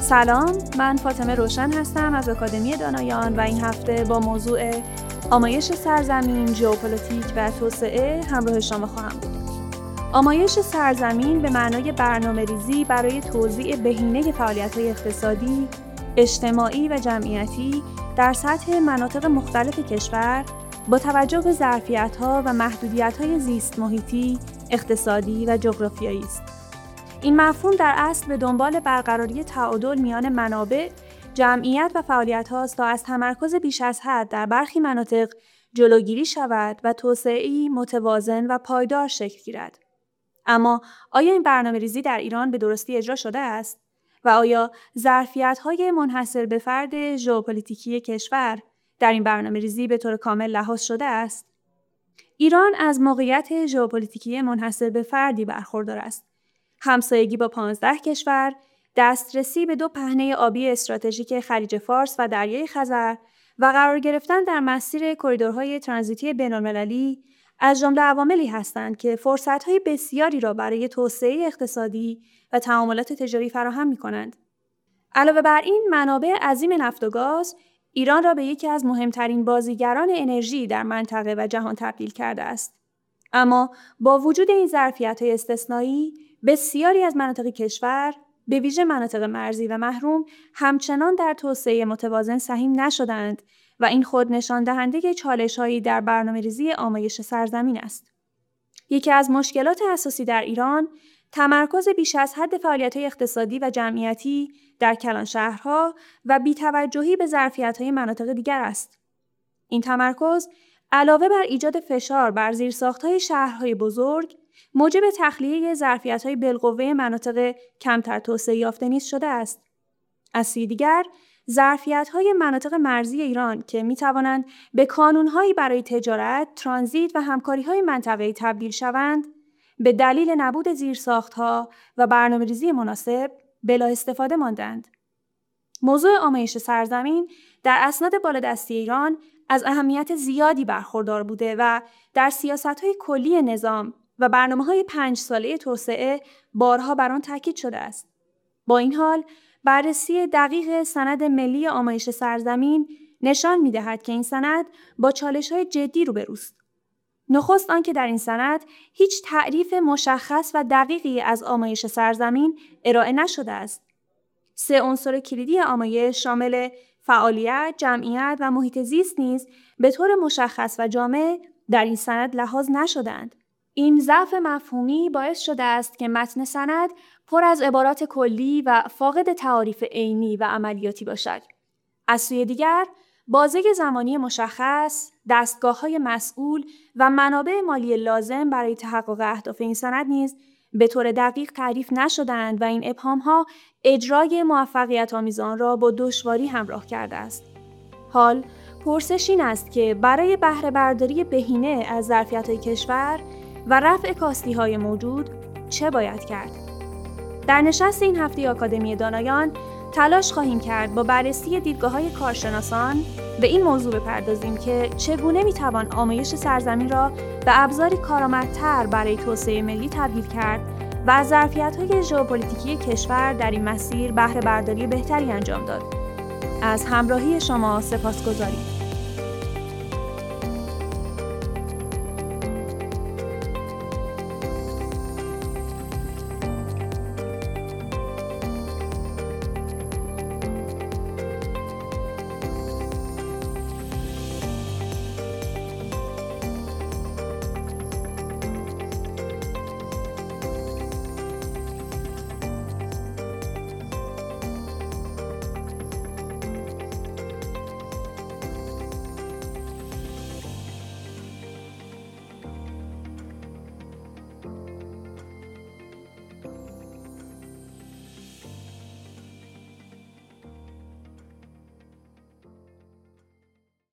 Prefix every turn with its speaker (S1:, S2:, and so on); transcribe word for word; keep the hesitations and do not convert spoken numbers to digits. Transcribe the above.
S1: سلام، من فاطمه روشن هستم از آکادمی دانایان و این هفته با موضوع آمایش سرزمین، ژئوپلیتیک و توسعه همراه شما خواهم بود. آمایش سرزمین به معنای برنامه‌ریزی برای توزیع بهینه فعالیت‌های اقتصادی، اجتماعی و جمعیتی در سطح مناطق مختلف کشور با توجه به ظرفیت‌ها و محدودیت‌های زیست محیطی، اقتصادی و جغرافیایی است. این مفهوم در اصل به دنبال برقراری تعادل میان منابع، جمعیت و فعالیت هاست تا از تمرکز بیش از حد در برخی مناطق جلوگیری شود و توسعه‌ای متوازن و پایدار شکل گیرد. اما آیا این برنامه‌ریزی در ایران به درستی اجرا شده است؟ و آیا ظرفیت‌های منحصر به فرد ژئوپلیتیکی کشور در این برنامه‌ریزی به طور کامل لحاظ شده است؟ ایران از موقعیت ژئوپلیتیکی منحصر به فردی برخوردار است. همسایگی با پانزده کشور، دسترسی به دو پهنه آبی استراتژیک خلیج فارس و دریای خزر و قرار گرفتن در مسیر کریدورهای ترانزیتی بین‌المللی از جمله عواملی هستند که فرصت‌های بسیاری را برای توسعه اقتصادی و تعاملات تجاری فراهم می‌کنند. علاوه بر این، منابع عظیم نفت و گاز ایران را به یکی از مهمترین بازیگران انرژی در منطقه و جهان تبدیل کرده است. اما با وجود این ظرفیت‌های استثنایی، بسیاری از مناطق کشور، به ویژه مناطق مرزی و محروم، همچنان در توسعه متوازن سهیم نشدند و این خود نشان دهنده چالش‌هایی در برنامه‌ریزی آمایش سرزمین است. یکی از مشکلات اساسی در ایران، تمرکز بیش از حد فعالیت‌های اقتصادی و جمعیتی در کلان شهرها و بی‌توجهی به ظرفیت‌های مناطق دیگر است. این تمرکز علاوه بر ایجاد فشار بر زیرساخت‌های شهرهای بزرگ، موجب تخلیه ظرفیت‌های بالقوه مناطق کمتر توسعه یافته نیز شده است. از سوی دیگر، ظرفیت‌های مناطق مرزی ایران که می‌توانند به کانون‌هایی برای تجارت، ترانزیت و همکاری‌های منطقه‌ای تبدیل شوند، به دلیل نبود زیرساخت‌ها و برنامه‌ریزی مناسب بلا استفاده ماندند. موضوع آمایش سرزمین در اسناد بالادستی ایران از اهمیت زیادی برخوردار بوده و در سیاست‌های کلی نظام و برنامه‌های پنج ساله توسعه بارها بر آن تاکید شده است. با این حال، بررسی دقیق سند ملی آمایش سرزمین نشان می‌دهد که این سند با چالش‌های جدی روبروست. نخست آنکه در این سند هیچ تعریف مشخص و دقیقی از آمایش سرزمین ارائه نشده است. سه عنصر کلیدی آمایش شامل فعالیت، جمعیت و محیط زیست نیز به طور مشخص و جامع در این سند لحاظ نشده‌اند. این ضعف مفهومی باعث شده است که متن سند پر از عبارات کلی و فاقد تعاریف عینی و عملیاتی باشد. از سوی دیگر، بازه زمانی مشخص، دستگاه‌های مسئول و منابع مالی لازم برای تحقق اهداف این سند نیز به طور دقیق تعریف نشده‌اند و این ابهام‌ها اجرای موفقیت‌آمیز آن را با دشواری همراه کرده است. حال پرسش این است که برای بهره برداری بهینه از ظرفیت‌های کشور و رفع کاستی‌های موجود چه باید کرد؟ در نشست این هفته آکادمی دانایان تلاش خواهیم کرد با بررسی دیدگاه‌های کارشناسان به این موضوع بپردازیم که چگونه می‌توان آمایش سرزمین را به ابزاری کارآمدتر برای توسعه ملی تبدیل کرد و از ظرفیت‌های ژئوپلیتیکی کشور در این مسیر بهره برداری بهتری انجام داد. از همراهی شما سپاسگزاریم.